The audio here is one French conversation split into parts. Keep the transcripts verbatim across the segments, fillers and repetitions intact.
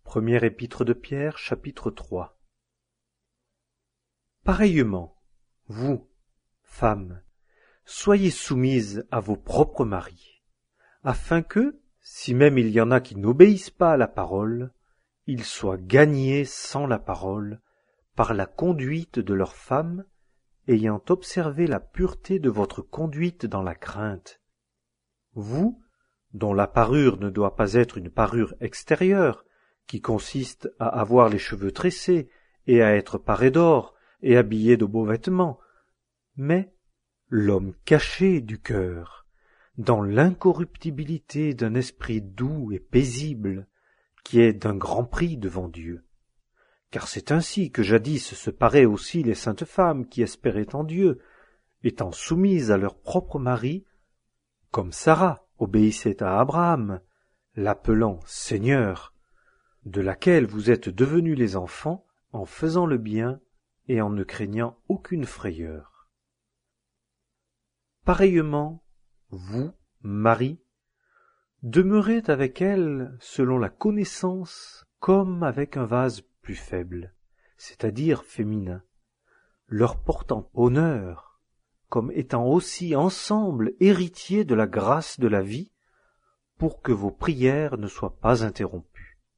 Première épître de Pierre, chapitre trois. Pareillement, vous, femmes, soyez soumises à vos propres maris, afin que, si même il y en a qui n'obéissent pas à la parole, ils soient gagnés sans la parole, par la conduite de leurs femmes, ayant observé la pureté de votre conduite dans la crainte. Vous, dont la parure ne doit pas être une parure extérieure, qui consiste à avoir les cheveux tressés et à être paré d'or et habillé de beaux vêtements, mais l'homme caché du cœur, dans l'incorruptibilité d'un esprit doux et paisible, qui est d'un grand prix devant Dieu. Car c'est ainsi que jadis se paraient aussi les saintes femmes qui espéraient en Dieu, étant soumises à leur propre mari, comme Sarah obéissait à Abraham, l'appelant Seigneur, de laquelle vous êtes devenus les enfants en faisant le bien et en ne craignant aucune frayeur. Pareillement, vous, maris, demeurez avec elles selon la connaissance comme avec un vase plus faible, c'est-à-dire féminin, leur portant honneur, comme étant aussi ensemble héritiers de la grâce de la vie, pour que vos prières ne soient pas interrompues.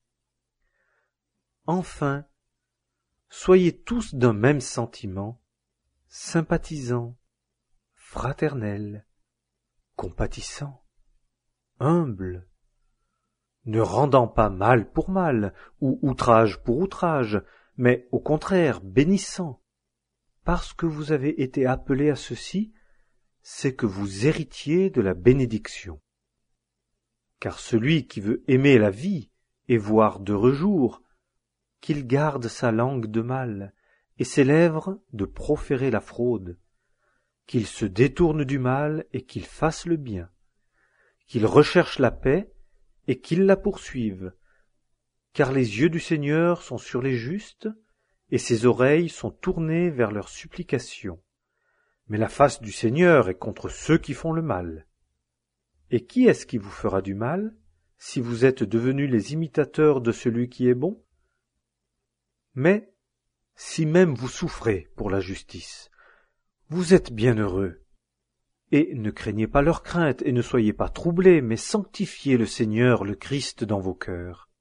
Enfin, soyez tous d'un même sentiment, sympathisants, fraternels, compatissants, humbles, ne rendant pas mal pour mal ou outrage pour outrage, mais au contraire bénissants, parce que vous avez été appelés à ceci, c'est que vous héritiez de la bénédiction. Car celui qui veut aimer la vie et voir d'heureux jours, qu'il garde sa langue de mal et ses lèvres de proférer la fraude, qu'il se détourne du mal et qu'il fasse le bien, qu'il recherche la paix et qu'il la poursuive, car les yeux du Seigneur sont sur les justes et ses oreilles sont tournées vers leurs supplications. Mais la face du Seigneur est contre ceux qui font le mal. Et qui est-ce qui vous fera du mal, si vous êtes devenus les imitateurs de celui qui est bon? Mais, si même vous souffrez pour la justice, vous êtes bienheureux. Et ne craignez pas leur crainte, et ne soyez pas troublés, mais sanctifiez le Seigneur, le Christ, dans vos cœurs.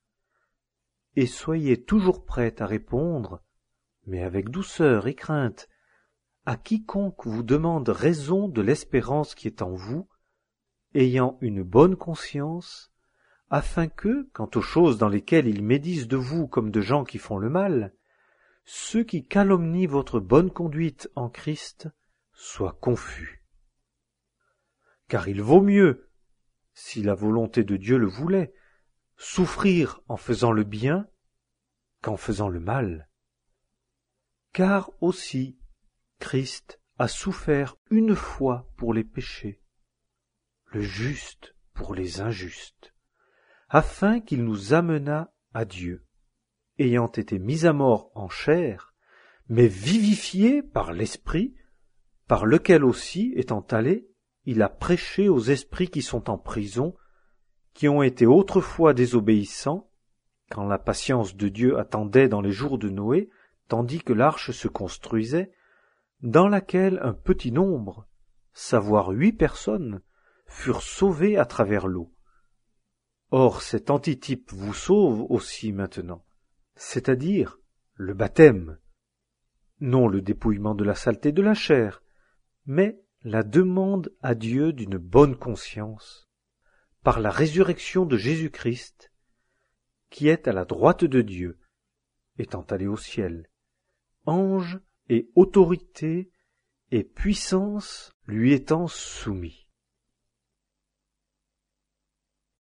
Et soyez toujours prêts à répondre, mais avec douceur et crainte, à quiconque vous demande raison de l'espérance qui est en vous, ayant une bonne conscience, afin que, quant aux choses dans lesquelles ils médisent de vous comme de gens qui font le mal, ceux qui calomnient votre bonne conduite en Christ soient confus. Car il vaut mieux, si la volonté de Dieu le voulait, souffrir en faisant le bien qu'en faisant le mal. Car aussi Christ a souffert une fois pour les péchés, le juste pour les injustes, afin qu'il nous amenât à Dieu, ayant été mis à mort en chair, mais vivifié par l'Esprit, par lequel aussi, étant allé, il a prêché aux esprits qui sont en prison, qui ont été autrefois désobéissants, quand la patience de Dieu attendait dans les jours de Noé, tandis que l'arche se construisait, dans laquelle un petit nombre, savoir huit personnes, furent sauvées à travers l'eau. Or cet antitype vous sauve aussi maintenant, c'est-à-dire le baptême, non le dépouillement de la saleté de la chair, mais la demande à Dieu d'une bonne conscience, par la résurrection de Jésus-Christ, qui est à la droite de Dieu, étant allé au ciel. Anges et autorité et puissance lui étant soumis.